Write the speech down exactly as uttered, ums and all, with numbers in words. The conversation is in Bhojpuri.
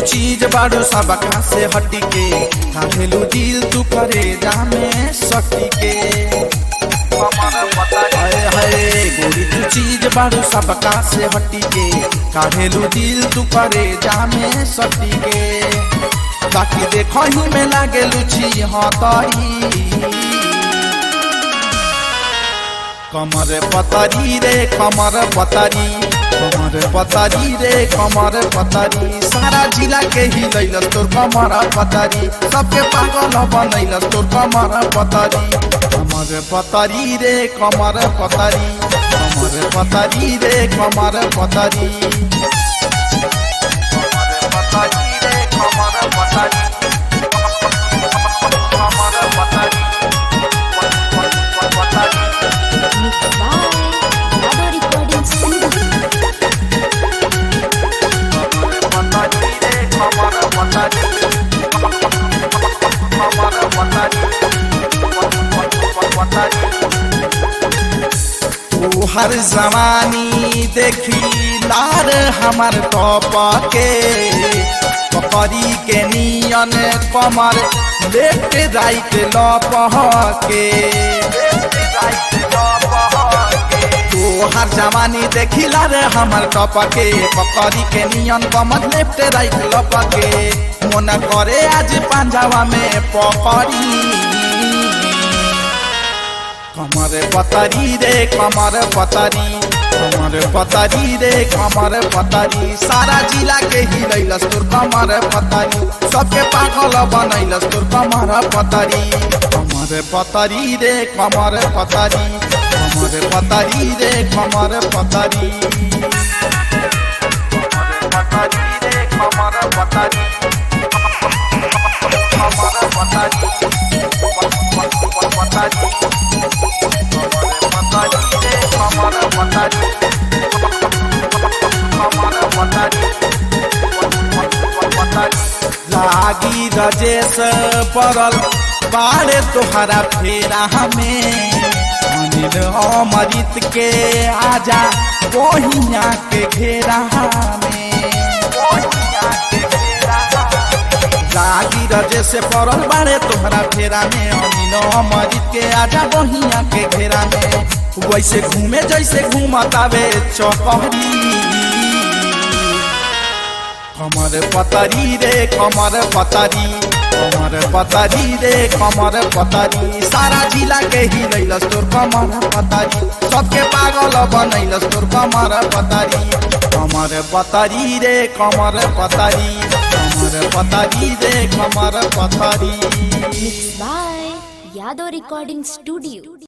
चीज बाड़ू सबका से हटी के काहेलू दिल तू करे जामे सटी के हाय हाय गोरी तू चीज बाड़ू सबका से हटी के काहेलू दिल तू करे जामे सटी के बाकी देखो ही में लागे लुची हताई कमर पतरी रे कमर पतरी कमर पतरी रे कमर पतरी सारा जिला के ही लैलस तोर कमर पतरी सबके पागल बनैलस तोर कमर पतरी कमर पतरी रे कमर पतरी कमर पतरी रे कमर पतरी कमर पतरी कमर पतरी हर जवानी देखी लार हमार टॉप के पकड़ी के नियन कमर लेफ्ट राइट लप के तो हर जवानी देखी लार हमार टॉप के पकड़ी के नियन कमर लेफ्ट राइट लप के मन करे आज पंजाबा में पकड़ी कमर पतरी रे कमर पतरी कमर पतरी रे कमर पतरी सारा जिला के ही लैलस तोर कमर पतरी सबके पागल बनैलस तोर कमर पतरी कमर पतरी रे कमर पतरी कमर पतरी रे कमर पतरी पतरी रे कमर पतरी कमर पतरी लागी रजेश पड़ल बाड़े तोहरा फेरा हमें अनिल अमृत के आजा बोहिया के घेरा हमें लागी रजेश पड़ल बाड़े तोहरा फेरा में अनिल अमृत के आजा बोहिया के घेरा में वैसे घूमे जैसे घूमतावे चौपहरी कमर पतरी रे कमर पतरी कमर पतरी रे कमर पतरी सारा जिला के ही लैलस तोर कमर पतरी सबके पागल बनैलस तोर कमर पतरी कमर पतरी रे कमर पतरी कमर पतरी रे कमर पतरी Mixed by Yadav Recording Studio.